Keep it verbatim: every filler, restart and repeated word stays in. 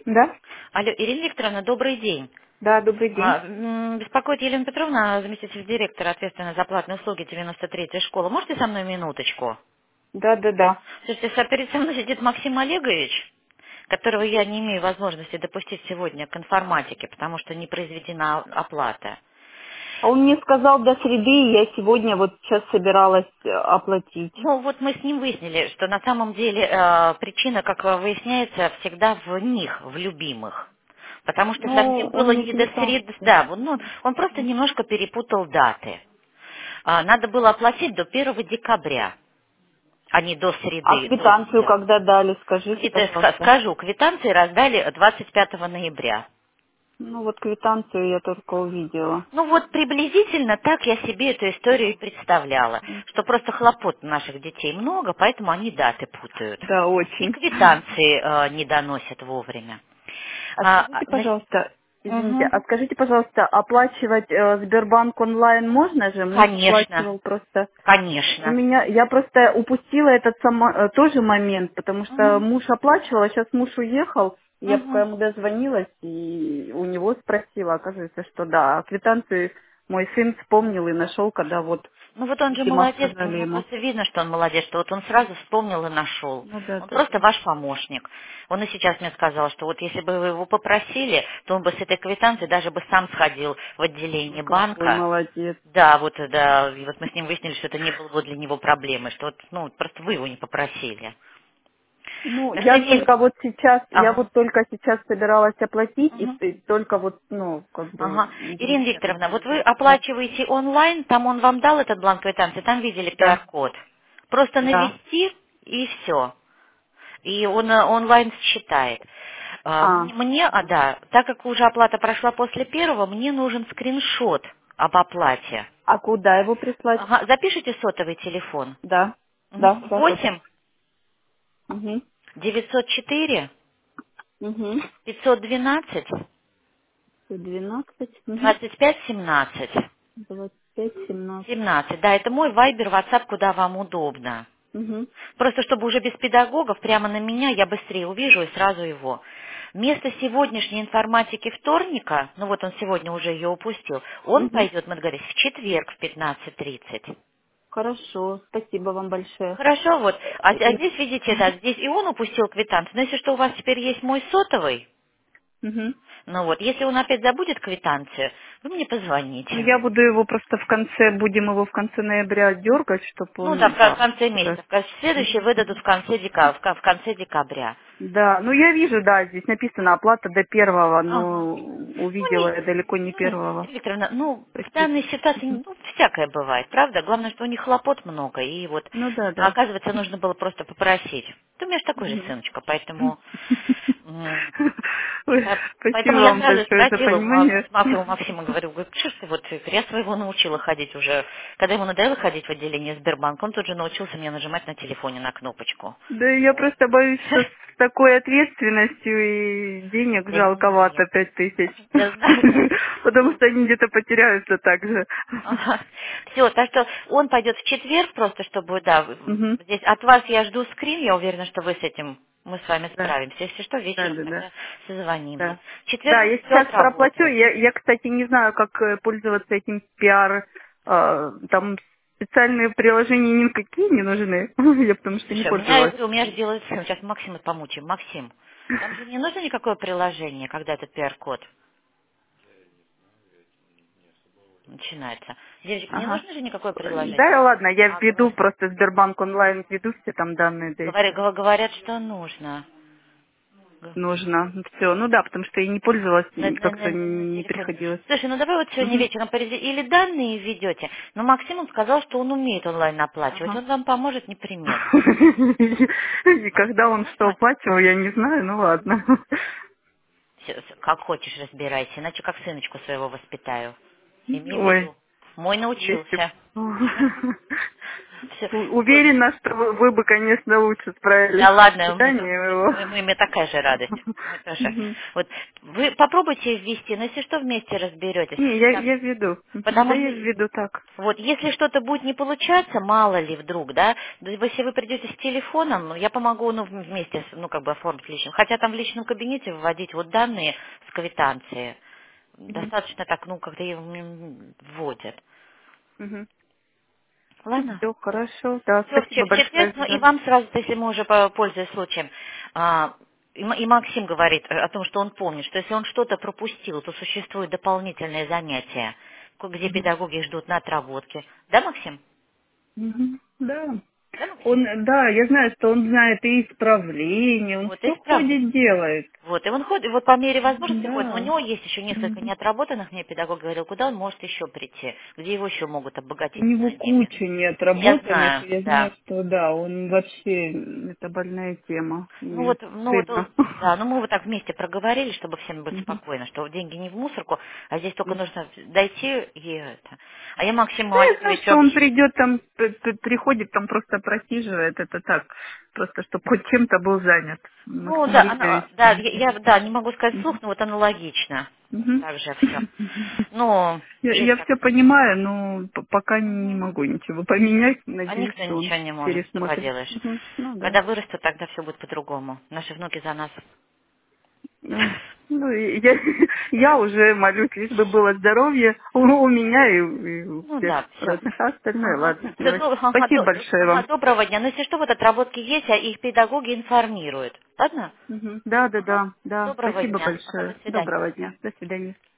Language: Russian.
Да? Алло, Ирина Викторовна, добрый день. Да, добрый А, день. м, Беспокоит Елена Петровна, заместитель директора, ответственная за платные услуги девяносто третьей школы. Можете со мной минуточку? Да, да, да. Слушайте, со- перед со мной сидит Максим Олегович, которого я не имею возможности допустить сегодня к информатике, потому что не произведена оплата. А он мне сказал до среды, и я сегодня вот сейчас собиралась э, оплатить. Ну, вот мы с ним выяснили, что на самом деле э, причина, как выясняется, всегда в них, в любимых. Потому что Ну, совсем было он не не до квитанции. среды, да, вот, ну, он просто немножко перепутал даты. А, надо было оплатить до первого декабря, а не до А среды. То есть, квитанцию э, когда дали, скажите, это я ска- пожалуйста. скажу, квитанции раздали двадцать пятого ноября. Ну вот квитанцию я только увидела. Ну вот приблизительно так я себе эту историю и представляла, что просто хлопот у наших детей много, поэтому они даты путают. Да, И очень. квитанции э, не доносят вовремя. А А, а, скажите, значит, пожалуйста, извините, мгм. а скажите, пожалуйста, оплачивать э, Сбербанк онлайн можно же? Муж Конечно, оплачивал просто. У конечно. меня, я просто упустила этот сама- э, тоже момент, потому что Мгм. муж оплачивал, а сейчас муж уехал, и я пока Мгм. ему дозвонилась, и у него спросила, оказывается, что да, а квитанцию мой сын вспомнил и нашел, когда вот, Ну вот он же видимо, молодец, по сказали нему ему. просто видно, что он молодец, что вот он сразу вспомнил и нашел. Ну да, Он да, просто да. ваш помощник. Он и сейчас мне сказал, что вот если бы вы его попросили, то он бы с этой квитанцией даже бы сам сходил в Ну отделение какой банка. молодец. Да, вот, э, да, и вот мы с ним выяснили, что это не было бы для него проблемой, что вот, ну, просто вы его не попросили. Ну, К я сожалению, только вот сейчас, я ага. вот только сейчас собиралась оплатить, и, Мгм. и только вот, ну, как бы, Ага. Ирина извините, Викторовна, вот вы да, оплачиваете онлайн, там он вам дал этот бланк квитанции, там видели да, Q R-код. Просто да. навести и все. И он э, онлайн считает. А, А, Мне, мне, а да, так как уже оплата прошла после первого, мне нужен скриншот об оплате. а куда его прислать? Ага, запишите сотовый телефон. Да, Мгм. да, да, запись. восемь Угу. девятьсот четыре Угу. пятьсот двенадцать двенадцать, угу. двадцать пять семнадцать. двадцать пять, семнадцать. семнадцать. Да, это мой вайбер, ватсап, куда вам удобно. Угу. Просто чтобы уже без педагогов, прямо на меня я быстрее увижу и сразу его. Вместо сегодняшней информатики вторника, ну вот он сегодня уже ее упустил, он Угу. пойдет, мы договорились, в четверг в пятнадцать тридцать. Хорошо, спасибо вам большое. Хорошо, вот. А, а И- здесь, видите, да, здесь и он упустил квитанцию. Но если что, у вас теперь есть мой сотовый, Мгм. ну вот, если он опять забудет квитанцию, вы мне Ну, позвоните. я буду его просто в конце, будем его в конце ноября дергать, чтобы Ну да, он, в кон- в да, конце раз. месяца. В кон- Следующие выдадут в конце, дека- в кон- в конце декабря. Да, ну я вижу, да, здесь написано оплата до первого, Ага. но Ну, увидела не, я далеко не ну, первого. Ирина Викторовна, ну, в Простите. данной ситуации Мгм. ну, всякое бывает, правда? Главное, что у них хлопот много, и вот, Ну да, а да. оказывается, нужно было просто попросить. Да у меня же такой же Мгм. сыночка, поэтому... м, Ой, по- спасибо Поэтому я вам сразу большое за спросила у Ма- понимание. Максима Максима, говорю, говорю, что ж ты вот, я своего научила ходить уже. Когда ему надоело ходить в отделение Сбербанка, он тут же научился мне нажимать на телефоне на кнопочку. Да я просто боюсь, что с такой ответственностью и денег Да нет, жалковато пять тысяч. я знаю. Потому что они где-то потеряются так же. Все, так что он пойдет в четверг просто, чтобы, да, в- Мгм. здесь от вас я жду скрин, я уверена, что вы с этим, мы с вами Да, справимся. Если что, да, вечером да, да. тогда созвонимся. Да. В четверг Да, я все сейчас проплачу. отработает. Я, я, кстати, не знаю, как э, пользоваться этим пиар. э, Там специальные приложения никакие не нужны. Я потому что не Слушай, у меня, я пользовалась. говорю, у меня же делает сын, сейчас Максима помучим. Максим, там же не нужно никакое приложение, когда этот П R-код начинается. Девочек, не Ага. нужно же никакое приложение. Да, ладно, я А, введу говор- просто Сбербанк онлайн, введу все там данные, да и говоря- все. гва- говорят, что нужно. Нужно. Все. Ну да, потому что я не пользовалась, На, и на- как-то на- на не телефоне. приходилось. Слушай, ну давай вот сегодня Мгм. вечером повези- или данные введете, но Максим он сказал, что он умеет онлайн оплачивать, Ага. он вам поможет непременно. И когда он что Нормально? оплачивал, я не знаю, ну ладно. Всё, с- как хочешь разбирайся, иначе как сыночку своего воспитаю. Имей в Ой, виду. Мой если б. научился. Всё. У- Уверена, что вы, вы бы, конечно, лучше справились Да ладно, с у меня, питанием его. мы, мы- мне такая же радость. Мы тоже. Мгм. Вот вы попробуйте ввести, но если что, вместе разберетесь. Не, я, Так, я введу. Мгм. Да потому я что введу так. вот если что-то будет не получаться, мало ли вдруг, да, да, если вы придете с телефоном, ну, я помогу, ну, вместе, с- ну, как бы оформить в личном. Хотя там в личном кабинете вводить вот данные с квитанции. Мгм. Достаточно так, ну, как-то и м, вводят. Мгм. Ладно? Все хорошо. Да, Все, в, спасибо чет- в четверг, большое. ну и Да. вам сразу, если мы уже по- пользуясь случаем, а, и М- и Максим говорит о том, что он помнит, что если он что-то пропустил, то существуют дополнительные занятия, ко- где Мгм. педагоги ждут на отработке. Да, Максим? Мгм. Да. Да, Максим? Он, да, я знаю, что он знает и исправление, он Вот, все исправление. ходит, делает. Вот, и он ходит, вот по мере возможности ходит, но у Да. него есть еще несколько Мгм. неотработанных, мне педагог говорил, куда он может еще прийти, где его еще могут У обогатить него знаниями. куча Я неотработанных, знаю, и я да. знаю, что да, он вообще, это больная тема, Ну и вот, ну вот, стыдно. он- да, ну мы вот так вместе проговорили, чтобы всем быть Мгм. спокойно, что деньги не в мусорку, а здесь только Мгм. нужно дойти и это. А я Максиму Да, я знаю, Алиевичу что он вообще... придет там, п- п- приходит, там просто просиживает, это так, просто чтобы хоть чем-то был занят, Ну Максим да, она, Григорьевич. да, я, я- да, не могу сказать вслух, Мгм. но вот аналогично. Мгм. Так же все. Ну, Я, жизнь я так. все понимаю, но п- пока не Мгм. могу ничего поменять. А Надеюсь, никто что он ничего не может, что пересмотрит. поделаешь. Мгм. Ну да. Когда вырастут, тогда все будет по-другому. Наши внуки за нас. Ну, ну, и я, я уже молюсь, лишь бы было здоровье у, у меня и, и у Ну всех да, все. родных, а остальное, Ага. ладно, Всё, девочки. до- ага, Спасибо до- большое ага, вам. доброго дня. Но если что, вот отработки есть, а их педагоги информируют. Ладно? Мгм. Да, да, Ага. да, да. Доброго Спасибо дня. Ага, до большое. свидания. Доброго дня. До свидания.